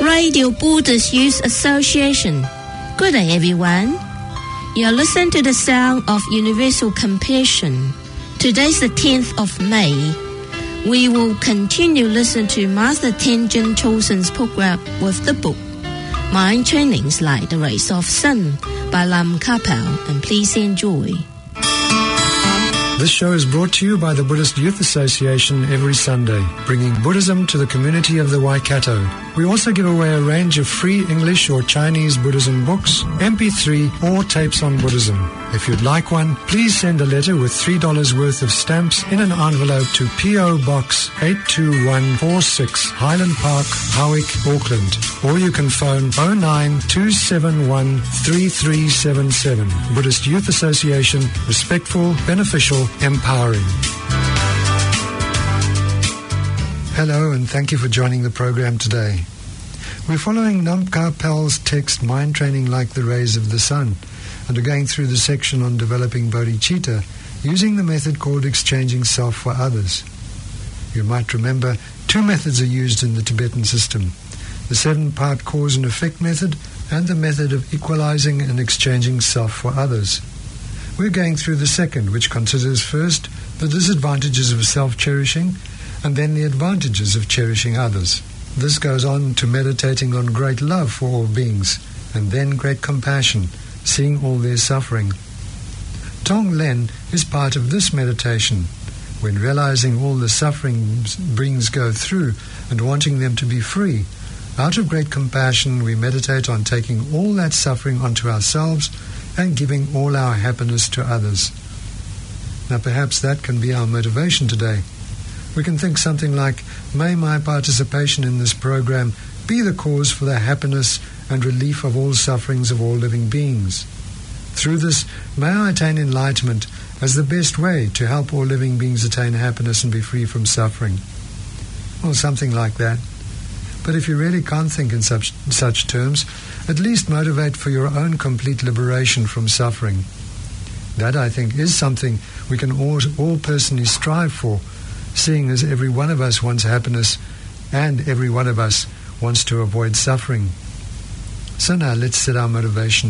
Radio Buddhist Youth Association. Good day, everyone. You're listening to the sound of universal compassion. Today's the 10th of May. We will continue listening to Master Tenzin Chosen's program with the book Mind Trainings Like the Rays of Sun by Lam Kapel, and please enjoy. This show is brought to you by the Buddhist Youth Association every Sunday, bringing Buddhism to the community of the Waikato. We also give away a range of free English or Chinese Buddhism books, MP3 or tapes on Buddhism. If you'd like one, please send a letter with $3 worth of stamps in an envelope to P.O. Box 82146, Highland Park, Howick, Auckland. Or you can phone 09271 3377. Buddhist Youth Association, respectful, beneficial, empowering. Hello, and thank you for joining the program today. We're following Nam Kapel's text, Mind Training Like the Rays of the Sun, and are going through the section on developing bodhicitta using the method called exchanging self for others. You might remember 2 methods are used in the Tibetan system: the 7-part cause and effect method and the method of equalizing and exchanging self for others. We're going through the second, which considers first the disadvantages of self-cherishing and then the advantages of cherishing others. This goes on to meditating on great love for all beings and then great compassion, seeing all their suffering. Tonglen is part of this meditation. When realizing all the suffering beings go through and wanting them to be free, out of great compassion we meditate on taking all that suffering onto ourselves and giving all our happiness to others. Now perhaps that can be our motivation today. We can think something like, may my participation in this program be the cause for the happiness and relief of all sufferings of all living beings. Through this, may I attain enlightenment as the best way to help all living beings attain happiness and be free from suffering. Or something like that. But if you really can't think in such terms, at least motivate for your own complete liberation from suffering. That, I think, is something we can all personally strive for, seeing as every one of us wants happiness and every one of us wants to avoid suffering. So now let's set our motivation.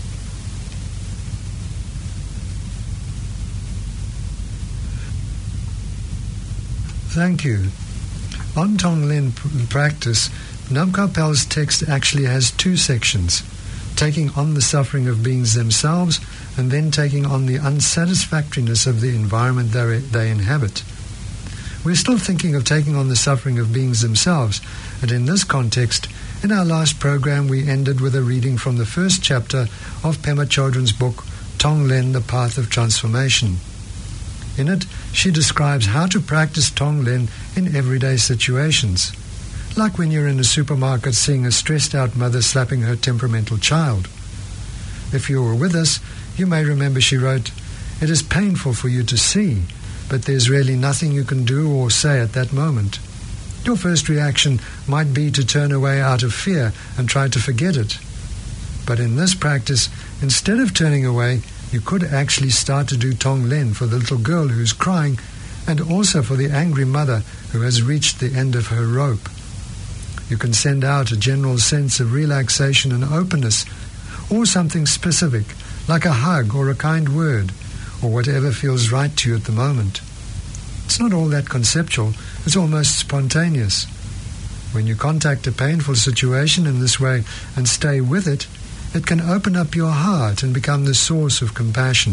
Thank you. On Tonglen practice, Nam Kapel's text actually has 2 sections, taking on the suffering of beings themselves and then taking on the unsatisfactoriness of the environment they inhabit. We're still thinking of taking on the suffering of beings themselves, and in this context, in our last program we ended with a reading from the first chapter of Pema Chodron's book, Tonglen, The Path of Transformation. In it, she describes how to practice Tonglen in everyday situations, like when you're in a supermarket seeing a stressed-out mother slapping her temperamental child. If you were with us, you may remember she wrote, "It is painful for you to see, but there's really nothing you can do or say at that moment. Your first reaction might be to turn away out of fear and try to forget it. But in this practice, instead of turning away, you could actually start to do Tonglen for the little girl who's crying and also for the angry mother who has reached the end of her rope. You can send out a general sense of relaxation and openness, or something specific, like a hug or a kind word, or whatever feels right to you at the moment. It's not all that conceptual, it's almost spontaneous. When you contact a painful situation in this way and stay with it, it can open up your heart and become the source of compassion.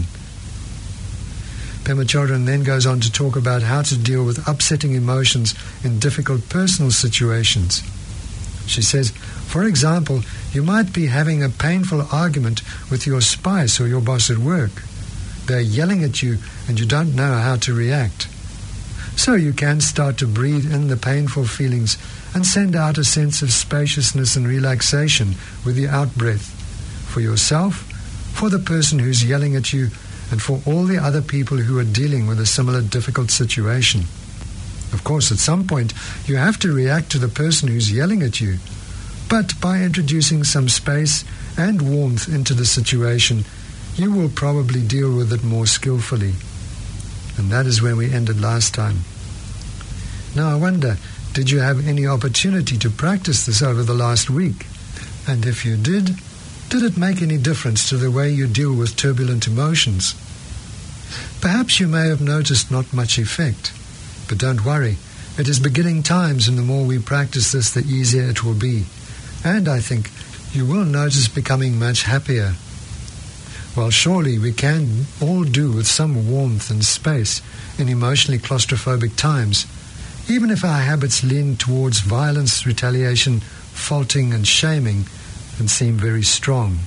Pema Chodron then goes on to talk about how to deal with upsetting emotions in difficult personal situations. She says, for example, you might be having a painful argument with your spouse or your boss at work. They're yelling at you and you don't know how to react. So you can start to breathe in the painful feelings and send out a sense of spaciousness and relaxation with the out-breath, for yourself, for the person who's yelling at you, and for all the other people who are dealing with a similar difficult situation. Of course, at some point, you have to react to the person who's yelling at you, but by introducing some space and warmth into the situation, you will probably deal with it more skillfully. And that is where we ended last time. Now I wonder, Did you have any opportunity to practice this over the last week? And if you did it make any difference to the way you deal with turbulent emotions? Perhaps you may have noticed not much effect, but don't worry. It is beginning times, and the more we practice this, the easier it will be. And I think you will notice becoming much happier. Well, surely we can all do with some warmth and space in emotionally claustrophobic times, even if our habits lean towards violence, retaliation, faulting and shaming, and seem very strong.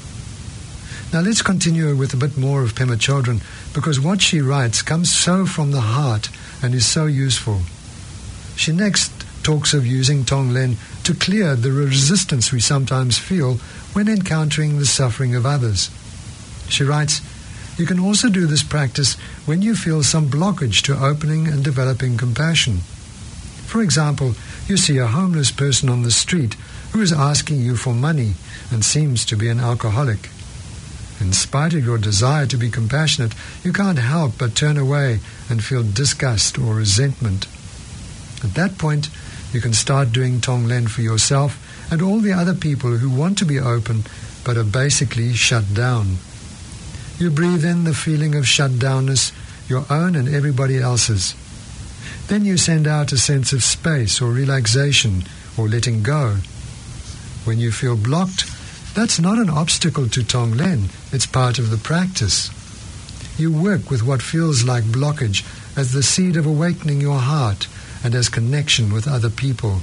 Now let's continue with a bit more of Pema Chodron, because what she writes comes so from the heart and is so useful. She next talks of using Tonglen to clear the resistance we sometimes feel when encountering the suffering of others. She writes, "You can also do this practice when you feel some blockage to opening and developing compassion. For example, you see a homeless person on the street who is asking you for money and seems to be an alcoholic. In spite of your desire to be compassionate, you can't help but turn away and feel disgust or resentment. At that point, you can start doing Tonglen for yourself and all the other people who want to be open but are basically shut down. You breathe in the feeling of shutdownness, your own and everybody else's. Then you send out a sense of space or relaxation or letting go. When you feel blocked, that's not an obstacle to Tonglen, it's part of the practice. You work with what feels like blockage as the seed of awakening your heart and as connection with other people."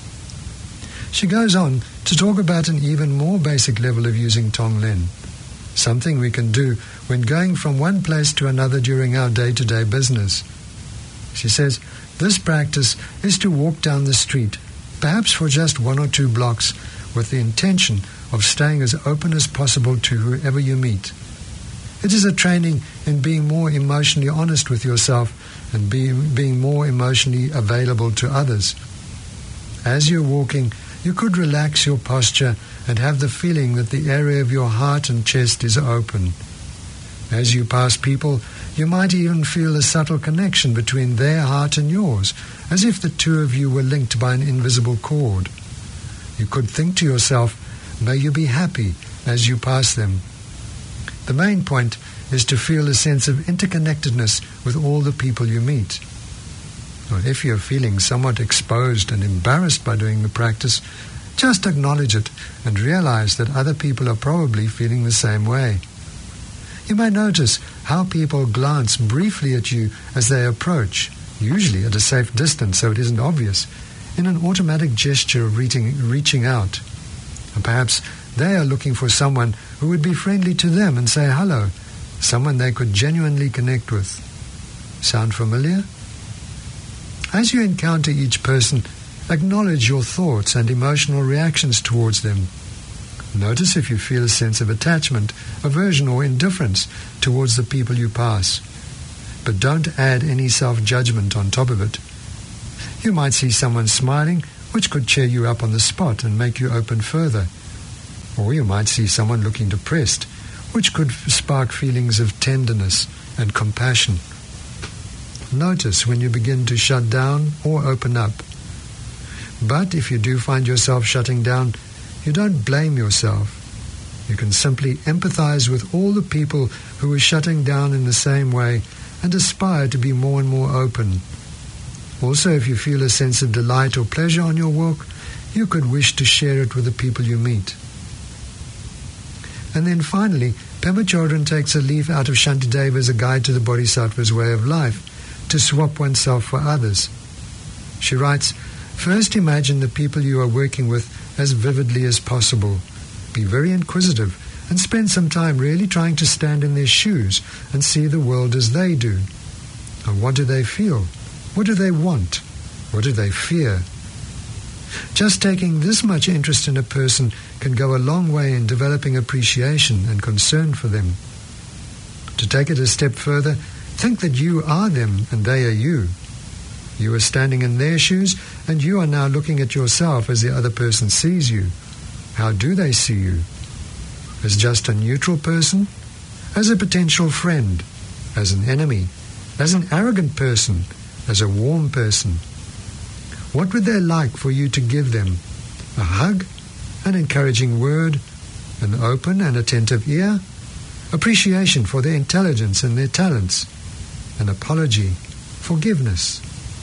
She goes on to talk about an even more basic level of using Tonglen, something we can do when going from one place to another during our day-to-day business. She says, this practice is to walk down the street, perhaps for just 1 or 2 blocks, with the intention of staying as open as possible to whoever you meet. It is a training in being more emotionally honest with yourself and being more emotionally available to others. As you're walking, you could relax your posture and have the feeling that the area of your heart and chest is open. As you pass people, you might even feel a subtle connection between their heart and yours, as if the two of you were linked by an invisible cord. You could think to yourself, may you be happy as you pass them. The main point is to feel a sense of interconnectedness with all the people you meet. Or if you're feeling somewhat exposed and embarrassed by doing the practice, just acknowledge it and realize that other people are probably feeling the same way. You may notice how people glance briefly at you as they approach, usually at a safe distance so it isn't obvious, in an automatic gesture of reaching out. And perhaps they are looking for someone who would be friendly to them and say hello, someone they could genuinely connect with. Sound familiar? As you encounter each person, acknowledge your thoughts and emotional reactions towards them. Notice if you feel a sense of attachment, aversion or indifference towards the people you pass. But don't add any self-judgment on top of it. You might see someone smiling, which could cheer you up on the spot and make you open further. Or you might see someone looking depressed, which could spark feelings of tenderness and compassion. Notice when you begin to shut down or open up. But if you do find yourself shutting down, you don't blame yourself. You can simply empathize with all the people who are shutting down in the same way and aspire to be more and more open. Also, if you feel a sense of delight or pleasure on your walk, you could wish to share it with the people you meet. And then finally, Pema Chodron takes a leaf out of Shantideva's A Guide to the Bodhisattva's Way of Life, to swap oneself for others. She writes, first imagine the people you are working with as vividly as possible. Be very inquisitive and spend some time really trying to stand in their shoes and see the world as they do. And what do they feel? What do they want? What do they fear? Just taking this much interest in a person can go a long way in developing appreciation and concern for them. To take it a step further, think that you are them and they are you. You are standing in their shoes and you are now looking at yourself as the other person sees you. How do they see you? As just a neutral person? As a potential friend? As an enemy? As an arrogant person? As a warm person? What would they like for you to give them? A hug? An encouraging word? An open and attentive ear? Appreciation for their intelligence and their talents? An apology? Forgiveness?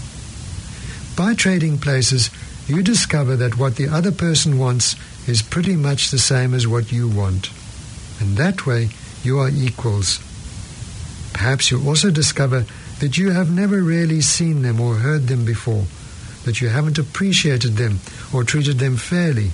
By trading places, you discover that what the other person wants is pretty much the same as what you want. And that way, you are equals. Perhaps you also discover that you have never really seen them or heard them before, that you haven't appreciated them or treated them fairly.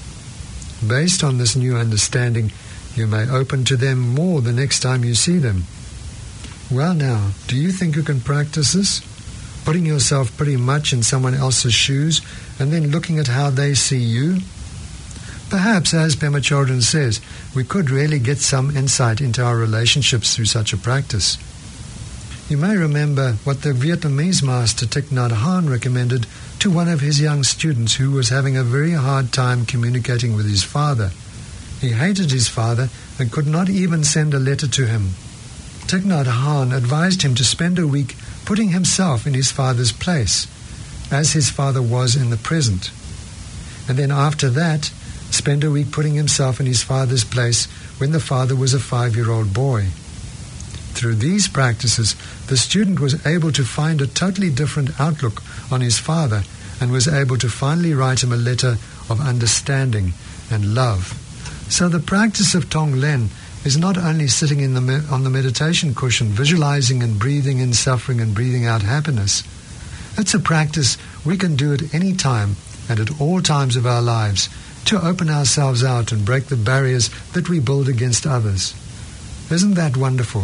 Based on this new understanding, you may open to them more the next time you see them. Well now, do you think you can practice this? Putting yourself pretty much in someone else's shoes and then looking at how they see you? Perhaps, as Pema Chodron says, we could really get some insight into our relationships through such a practice. You may remember what the Vietnamese master Thich Nhat Hanh recommended to one of his young students who was having a very hard time communicating with his father. He hated his father and could not even send a letter to him. Thich Nhat Hanh advised him to spend a week putting himself in his father's place, as his father was in the present. And then after that, spend a week putting himself in his father's place when the father was a 5-year-old boy. Through these practices, the student was able to find a totally different outlook on his father and was able to finally write him a letter of understanding and love. So the practice of Tonglen is not only sitting on the meditation cushion, visualizing and breathing in suffering and breathing out happiness. It's a practice we can do at any time and at all times of our lives to open ourselves out and break the barriers that we build against others. Isn't that wonderful?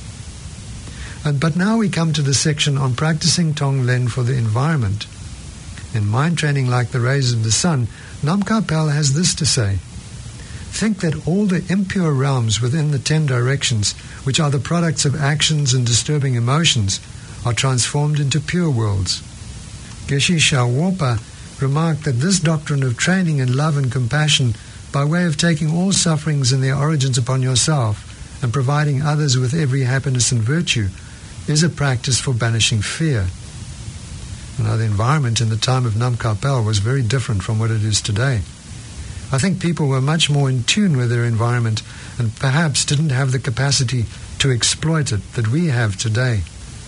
But now we come to the section on practicing Tonglen for the environment. In Mind Training Like the Rays of the Sun, Nam Kha Pel has this to say: think that all the impure realms within the 10 directions, which are the products of actions and disturbing emotions, are transformed into pure worlds. Geshe Shawopa remarked that this doctrine of training in love and compassion by way of taking all sufferings and their origins upon yourself and providing others with every happiness and virtue is a practice for banishing fear. Now, the environment in the time of Nam Kha Pel was very different from what it is today. I think people were much more in tune with their environment and perhaps didn't have the capacity to exploit it that we have today.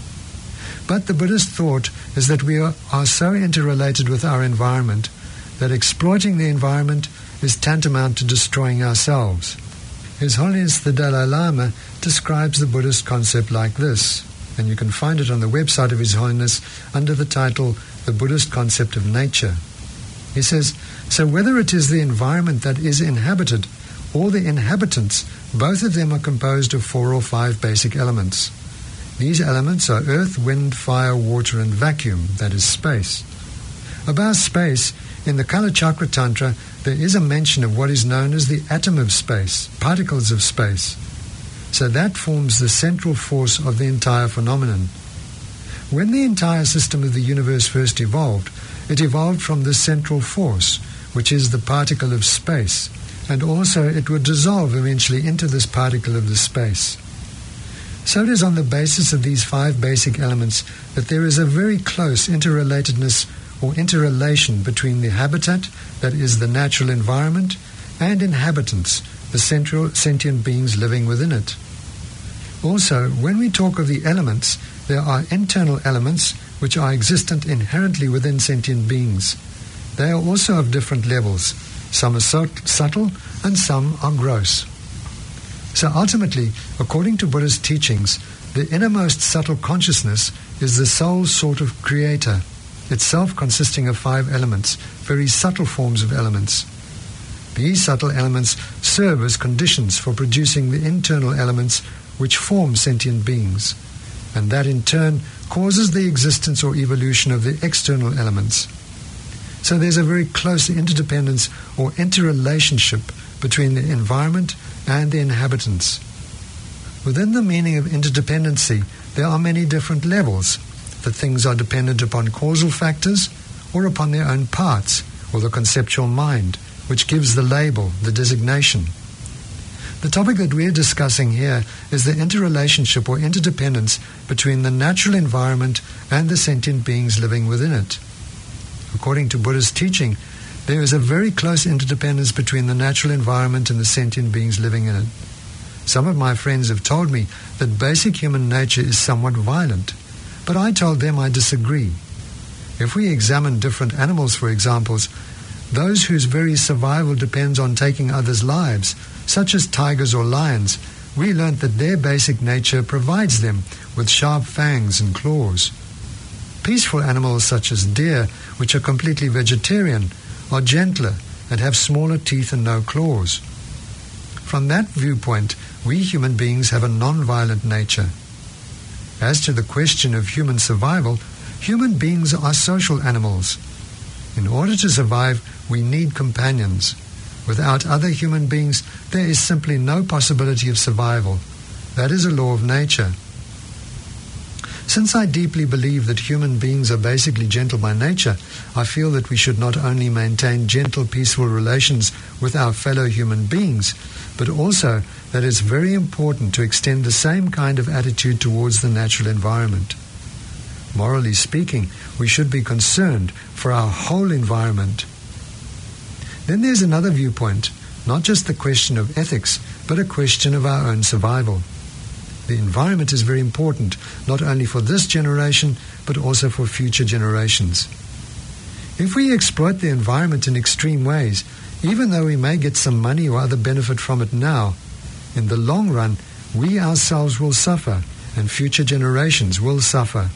But the Buddhist thought is that we are so interrelated with our environment that exploiting the environment is tantamount to destroying ourselves. His Holiness the Dalai Lama describes the Buddhist concept like this, and you can find it on the website of His Holiness under the title The Buddhist Concept of Nature. He says, so whether it is the environment that is inhabited or the inhabitants, both of them are composed of 4 or 5 basic elements. These elements are earth, wind, fire, water, and vacuum, that is space. About space, in the Kala Chakra Tantra, there is a mention of what is known as the atom of space, particles of space. So that forms the central force of the entire phenomenon. When the entire system of the universe first evolved, it evolved from this central force, which is the particle of space, and also it would dissolve eventually into this particle of the space. So it is on the basis of these 5 basic elements that there is a very close interrelatedness or interrelation between the habitat, that is the natural environment, and inhabitants, the central sentient beings living within it. Also, when we talk of the elements, there are internal elements which are existent inherently within sentient beings. They are also of different levels. Some are subtle and some are gross. So ultimately, according to Buddhist teachings, the innermost subtle consciousness is the soul's sort of creator, itself consisting of 5 elements, very subtle forms of elements. These subtle elements serve as conditions for producing the internal elements which form sentient beings, and that in turn causes the existence or evolution of the external elements. So there's a very close interdependence or interrelationship between the environment and the inhabitants. Within the meaning of interdependency, there are many different levels. That things are dependent upon causal factors or upon their own parts, or the conceptual mind, which gives the label, the designation. The topic that we're discussing here is the interrelationship or interdependence between the natural environment and the sentient beings living within it. According to Buddhist teaching, there is a very close interdependence between the natural environment and the sentient beings living in it. Some of my friends have told me that basic human nature is somewhat violent, but I told them I disagree. If we examine different animals, for examples, those whose very survival depends on taking others' lives, such as tigers or lions, we learnt that their basic nature provides them with sharp fangs and claws. Peaceful animals such as deer, which are completely vegetarian, are gentler and have smaller teeth and no claws. From that viewpoint, we human beings have a non-violent nature. As to the question of human survival, human beings are social animals. In order to survive, we need companions. Without other human beings, there is simply no possibility of survival. That is a law of nature. Since I deeply believe that human beings are basically gentle by nature, I feel that we should not only maintain gentle, peaceful relations with our fellow human beings, but also that it's very important to extend the same kind of attitude towards the natural environment. Morally speaking, we should be concerned for our whole environment. Then there's another viewpoint, not just the question of ethics, but a question of our own survival. The environment is very important, not only for this generation, but also for future generations. If we exploit the environment in extreme ways, even though we may get some money or other benefit from it now, in the long run, we ourselves will suffer, and future generations will suffer.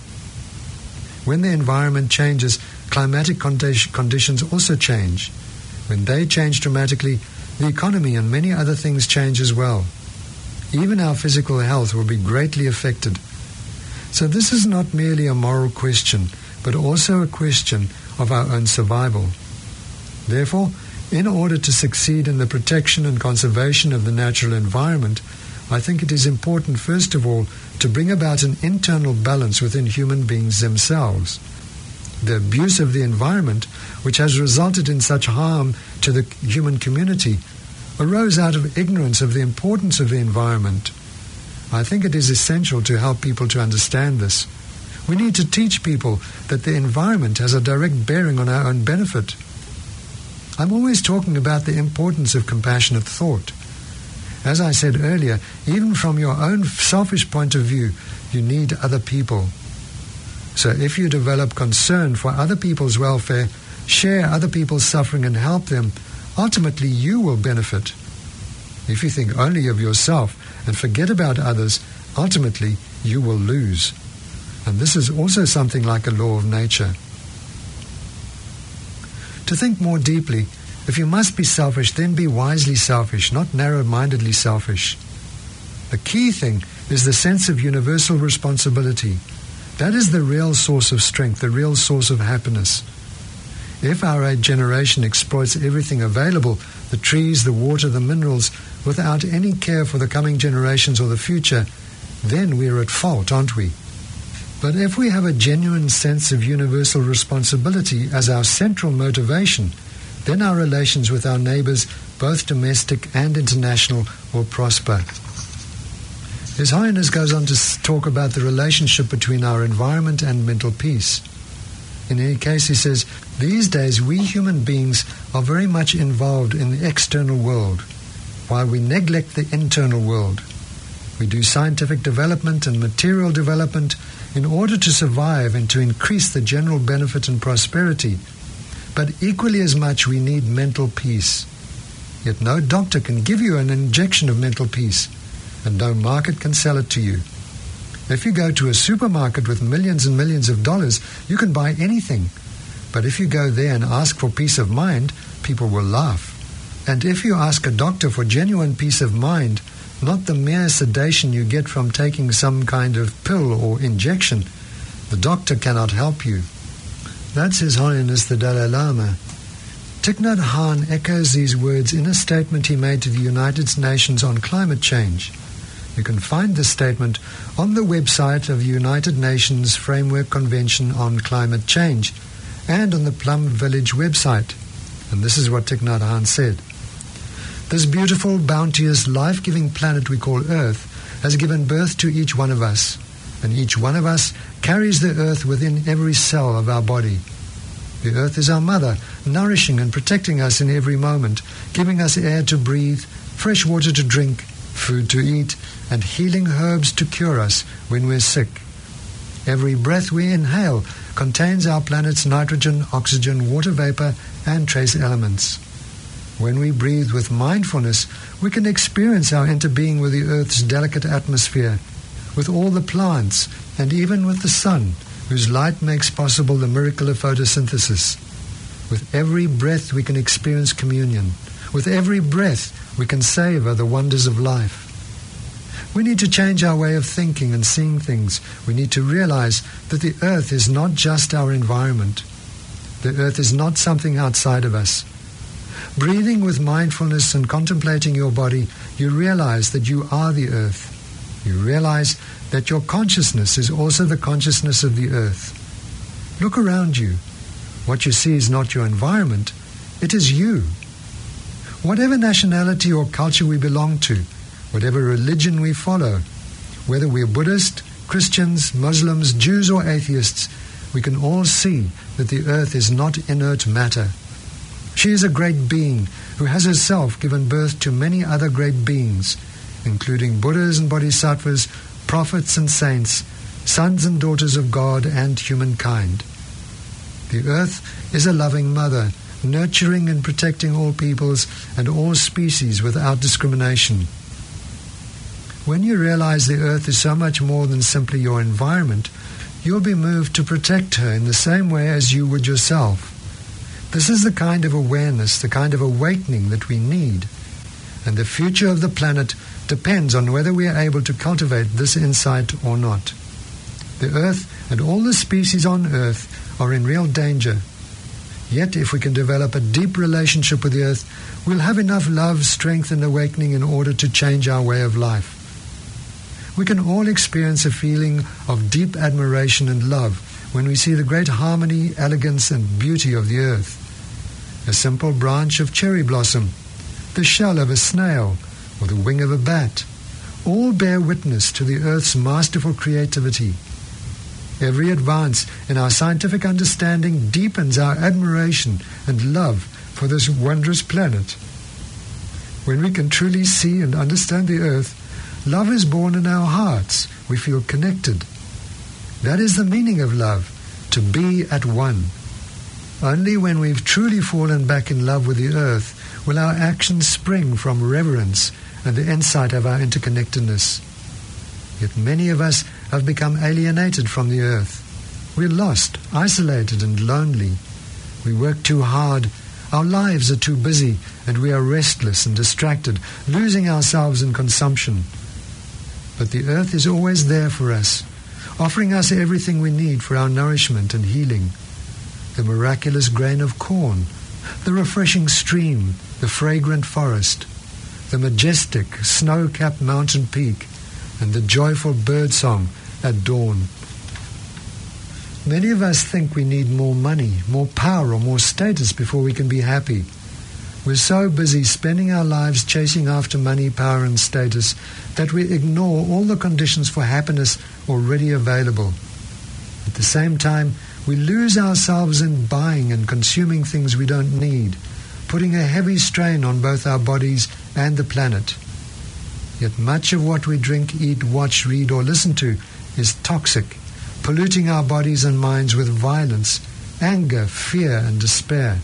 When the environment changes, climatic conditions also change. When they change dramatically, the economy and many other things change as well. Even our physical health will be greatly affected. So this is not merely a moral question, but also a question of our own survival. Therefore, in order to succeed in the protection and conservation of the natural environment, I think it is important, first of all, to bring about an internal balance within human beings themselves. The abuse of the environment, which has resulted in such harm to the human community, arose out of ignorance of the importance of the environment. I think it is essential to help people to understand this. We need to teach people that the environment has a direct bearing on our own benefit. I'm always talking about the importance of compassionate thought. As I said earlier, even from your own selfish point of view, you need other people. So if you develop concern for other people's welfare, share other people's suffering and help them, ultimately you will benefit. If you think only of yourself and forget about others, ultimately you will lose. And this is also something like a law of nature. To think more deeply, if you must be selfish, then be wisely selfish, not narrow-mindedly selfish. The key thing is the sense of universal responsibility. That is the real source of strength, the real source of happiness. If our generation exploits everything available, the trees, the water, the minerals, without any care for the coming generations or the future, then we're at fault, aren't we? But if we have a genuine sense of universal responsibility as our central motivation, then our relations with our neighbors, both domestic and international, will prosper. His Holiness goes on to talk about the relationship between our environment and mental peace. In any case, he says, these days we human beings are very much involved in the external world, while we neglect the internal world. We do scientific development and material development in order to survive and to increase the general benefit and prosperity. But equally as much we need mental peace. Yet no doctor can give you an injection of mental peace, and no market can sell it to you. If you go to a supermarket with millions and millions of dollars, you can buy anything. But if you go there and ask for peace of mind, people will laugh. And if you ask a doctor for genuine peace of mind, not the mere sedation you get from taking some kind of pill or injection, the doctor cannot help you. That's His Holiness the Dalai Lama. Thich Nhat Hanh echoes these words in a statement he made to the United Nations on climate change. You can find this statement on the website of the United Nations Framework Convention on Climate Change and on the Plum Village website. And this is what Thich Nhat Hanh said. This beautiful, bounteous, life-giving planet we call Earth has given birth to each one of us, and each one of us carries the Earth within every cell of our body. The earth is our mother, nourishing and protecting us in every moment, giving us air to breathe, fresh water to drink, food to eat, and healing herbs to cure us when we're sick. Every breath we inhale contains our planet's nitrogen, oxygen, water vapor, and trace elements. When we breathe with mindfulness, we can experience our interbeing with the Earth's delicate atmosphere, with all the plants, and even with the sun, whose light makes possible the miracle of photosynthesis. With every breath we can experience communion. With every breath we can savor the wonders of life. We need to change our way of thinking and seeing things. We need to realize that the earth is not just our environment. The earth is not something outside of us. Breathing with mindfulness and contemplating your body, you realize that you are the earth. You realize that your consciousness is also the consciousness of the earth. Look around you. What you see is not your environment, it is you. Whatever nationality or culture we belong to, whatever religion we follow, whether we're Buddhist, Christians, Muslims, Jews or atheists, we can all see that the earth is not inert matter. She is a great being who has herself given birth to many other great beings, including Buddhas and Bodhisattvas, prophets and saints, sons and daughters of God and humankind. The earth is a loving mother, nurturing and protecting all peoples and all species without discrimination. When you realize the earth is so much more than simply your environment, you'll be moved to protect her in the same way as you would yourself. This is the kind of awareness, the kind of awakening that we need. And the future of the planet depends on whether we are able to cultivate this insight or not. The earth and all the species on earth are in real danger. Yet if we can develop a deep relationship with the earth, we'll have enough love, strength and awakening in order to change our way of life. We can all experience a feeling of deep admiration and love when we see the great harmony, elegance and beauty of the earth. A simple branch of cherry blossom, the shell of a snail, or the wing of a bat, all bear witness to the earth's masterful creativity. Every advance in our scientific understanding deepens our admiration and love for this wondrous planet. When we can truly see and understand the earth, love is born in our hearts. We feel connected. That is the meaning of love, to be at one. Only when we've truly fallen back in love with the earth will our actions spring from reverence and the insight of our interconnectedness. Yet many of us have become alienated from the earth. We're lost, isolated and lonely. We work too hard, our lives are too busy, and we are restless and distracted, losing ourselves in consumption. But the earth is always there for us, offering us everything we need for our nourishment and healing. The miraculous grain of corn, the refreshing stream, the fragrant forest, the majestic snow-capped mountain peak, and the joyful birdsong at dawn. Many of us think we need more money, more power, or more status before we can be happy. We're so busy spending our lives chasing after money, power, and status that we ignore all the conditions for happiness already available. At the same time, we lose ourselves in buying and consuming things we don't need, putting a heavy strain on both our bodies and the planet. Yet much of what we drink, eat, watch, read, or listen to is toxic, polluting our bodies and minds with violence, anger, fear, and despair.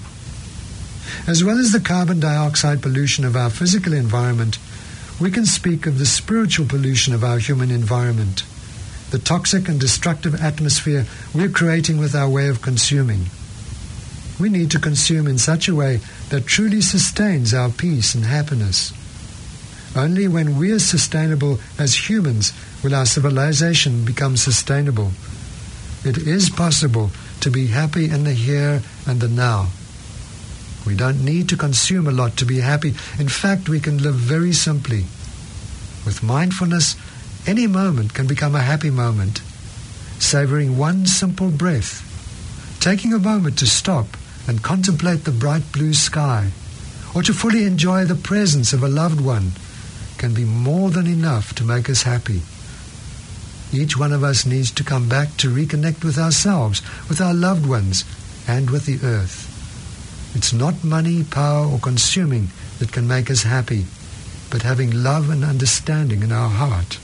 As well as the carbon dioxide pollution of our physical environment, we can speak of the spiritual pollution of our human environment, the toxic and destructive atmosphere we're creating with our way of consuming. We need to consume in such a way that truly sustains our peace and happiness. Only when we are sustainable as humans will our civilization become sustainable. It is possible to be happy in the here and the now. We don't need to consume a lot to be happy. In fact, we can live very simply. With mindfulness, any moment can become a happy moment. Savoring one simple breath, taking a moment to stop and contemplate the bright blue sky, or to fully enjoy the presence of a loved one, can be more than enough to make us happy. Each one of us needs to come back to reconnect with ourselves, with our loved ones, and with the earth. It's not money, power, or consuming that can make us happy, but having love and understanding in our heart.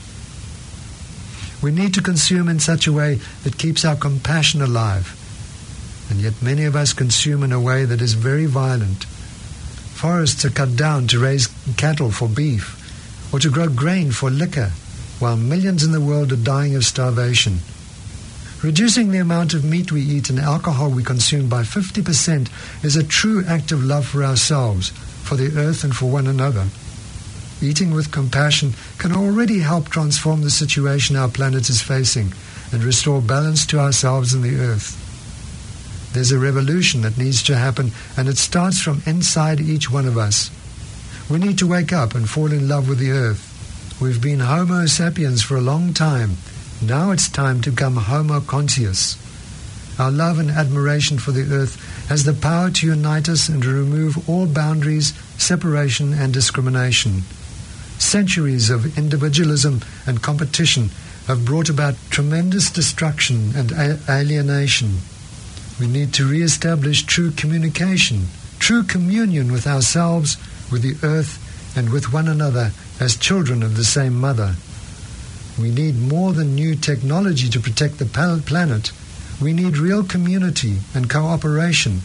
We need to consume in such a way that keeps our compassion alive, and yet many of us consume in a way that is very violent. Forests are cut down to raise cattle for beef, or to grow grain for liquor, while millions in the world are dying of starvation. Reducing the amount of meat we eat and alcohol we consume by 50% is a true act of love for ourselves, for the earth and for one another. Eating with compassion can already help transform the situation our planet is facing and restore balance to ourselves and the earth. There's a revolution that needs to happen, and it starts from inside each one of us. We need to wake up and fall in love with the earth. We've been Homo sapiens for a long time. Now it's time to become Homo conscious. Our love and admiration for the earth has the power to unite us and to remove all boundaries, separation and discrimination. Centuries of individualism and competition have brought about tremendous destruction and alienation. We need to re-establish true communication, true communion with ourselves, with the earth, and with one another as children of the same mother. We need more than new technology to protect the planet. We need real community and cooperation.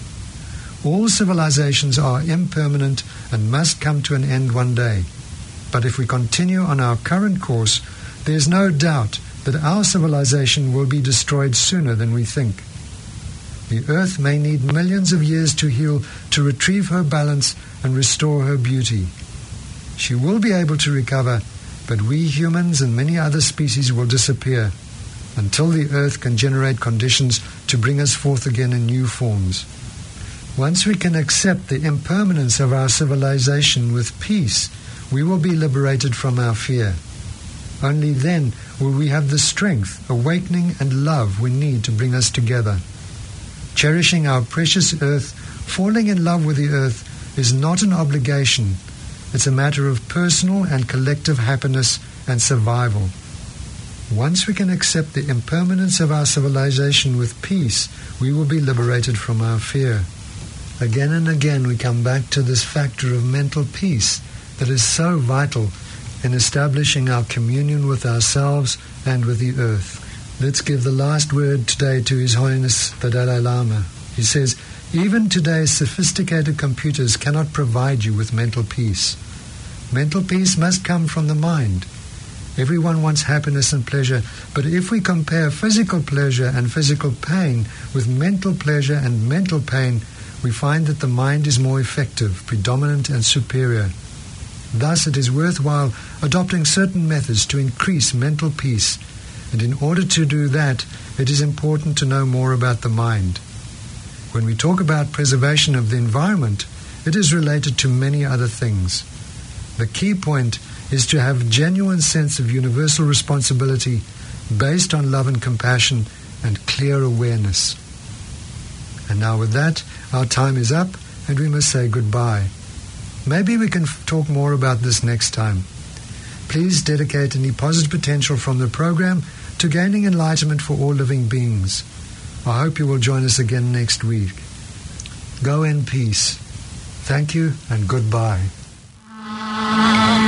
All civilizations are impermanent and must come to an end one day. But if we continue on our current course, there is no doubt that our civilization will be destroyed sooner than we think. The earth may need millions of years to heal, to retrieve her balance and restore her beauty. She will be able to recover, but we humans and many other species will disappear until the earth can generate conditions to bring us forth again in new forms. Once we can accept the impermanence of our civilization with peace, we will be liberated from our fear. Only then will we have the strength, awakening and love we need to bring us together. Cherishing our precious earth, falling in love with the earth, is not an obligation. It's a matter of personal and collective happiness and survival. Once we can accept the impermanence of our civilization with peace, we will be liberated from our fear. Again and again we come back to this factor of mental peace that is so vital in establishing our communion with ourselves and with the earth. Let's give the last word today to His Holiness the Dalai Lama. He says, even today's sophisticated computers cannot provide you with mental peace. Mental peace must come from the mind. Everyone wants happiness and pleasure, but if we compare physical pleasure and physical pain with mental pleasure and mental pain, we find that the mind is more effective, predominant and superior. Thus it is worthwhile adopting certain methods to increase mental peace, and in order to do that, it is important to know more about the mind. When we talk about preservation of the environment, it is related to many other things. The key point is to have a genuine sense of universal responsibility based on love and compassion and clear awareness. And now with that, our time is up and we must say goodbye. Maybe we can talk more about this next time. Please dedicate any positive potential from the program to gaining enlightenment for all living beings. I hope you will join us again next week. Go in peace. Thank you and goodbye.